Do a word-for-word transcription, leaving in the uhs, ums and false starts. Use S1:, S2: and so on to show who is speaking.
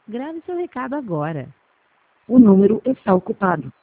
S1: Grave seu recado agora.
S2: O número está ocupado.